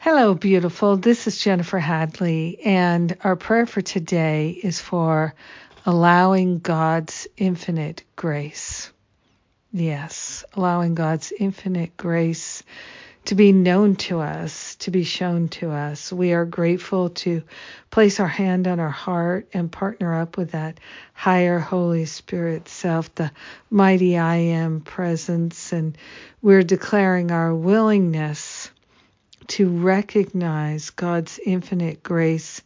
Hello, beautiful. This is Jennifer Hadley, and our prayer for today is for allowing God's infinite grace. Yes, allowing God's infinite grace to be known to us, to be shown to us. We are grateful to place our hand on our heart and partner up with that higher Holy Spirit self, the mighty I Am presence, and we're declaring our willingness to recognize God's infinite grace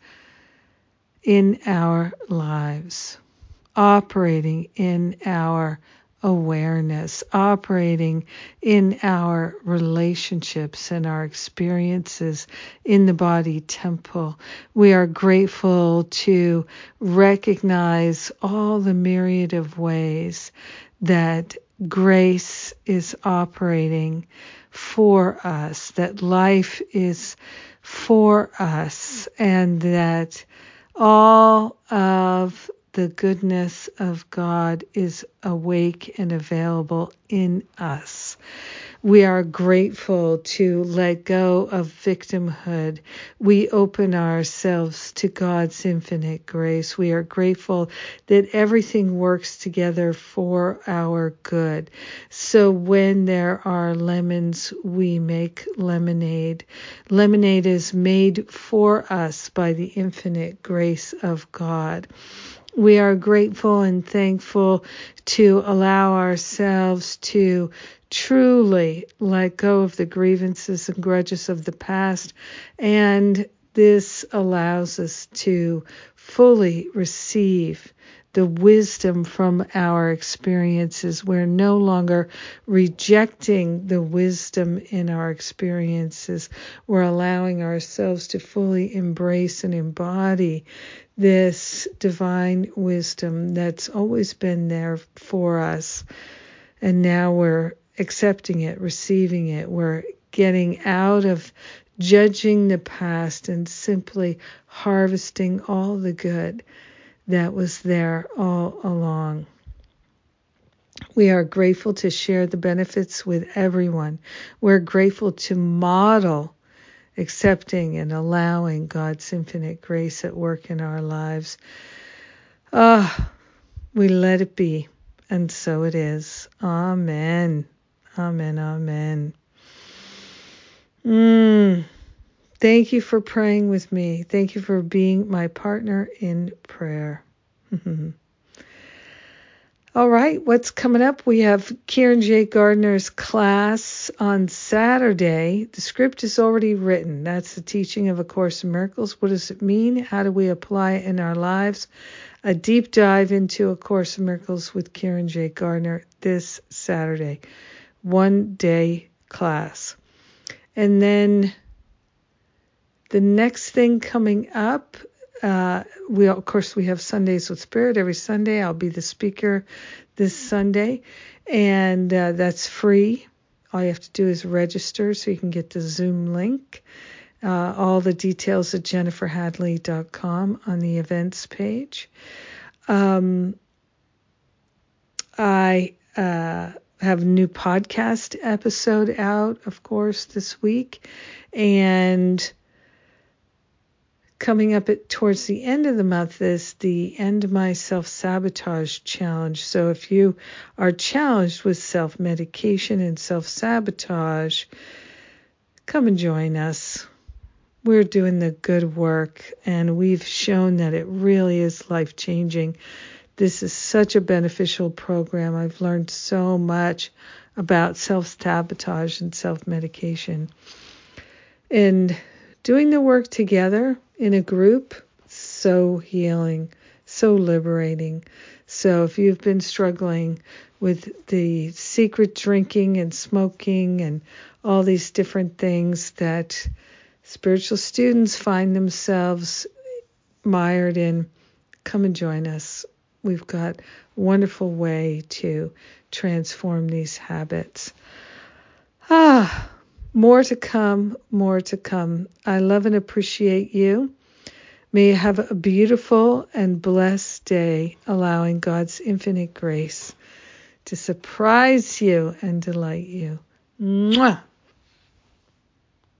in our lives, operating in our awareness, operating in our relationships and our experiences in the body temple. We are grateful to recognize all the myriad of ways that grace is operating for us, that life is for us, and that all of the goodness of God is awake and available in us. We are grateful to let go of victimhood. We open ourselves to God's infinite grace. We are grateful that everything works together for our good. So when there are lemons, we make lemonade. Lemonade is made for us by the infinite grace of God. We are grateful and thankful to allow ourselves to truly let go of the grievances and grudges of the past, and this allows us to fully receive the wisdom from our experiences. We're no longer rejecting the wisdom in our experiences. We're allowing ourselves to fully embrace and embody this divine wisdom that's always been there for us. And now we're accepting it, receiving it. We're getting out of judging the past and simply harvesting all the good that was there all along. We are grateful to share the benefits with everyone. We're grateful to model accepting and allowing God's infinite grace at work in our lives. We let it be, and so it is. Amen. Amen. Amen. Thank you for praying with me. Thank you for being my partner in prayer. All right, what's coming up? We have Kieran J. Gardner's class on Saturday. The script is already written. That's the teaching of A Course in Miracles. What does it mean? How do we apply it in our lives? A deep dive into A Course in Miracles with Kieran J. Gardner this Saturday. 1-day class. And then the next thing coming up, we have Sundays with Spirit every Sunday. I'll be the speaker this Sunday, and that's free. All you have to do is register so you can get the Zoom link. All the details at jenniferhadley.com on the events page. I have a new podcast episode out, of course, this week, and coming up towards the end of the month is the End My Self-Sabotage Challenge. So if you are challenged with self-medication and self-sabotage, come and join us. We're doing the good work, and we've shown that it really is life-changing. This is such a beneficial program. I've learned so much about self-sabotage and self-medication. And doing the work together in a group, so healing, so liberating. So if you've been struggling with the secret drinking and smoking and all these different things that spiritual students find themselves mired in, come and join us. We've got a wonderful way to transform these habits. More to come, more to come. I love and appreciate you. May you have a beautiful and blessed day, allowing God's infinite grace to surprise you and delight you. Mwah!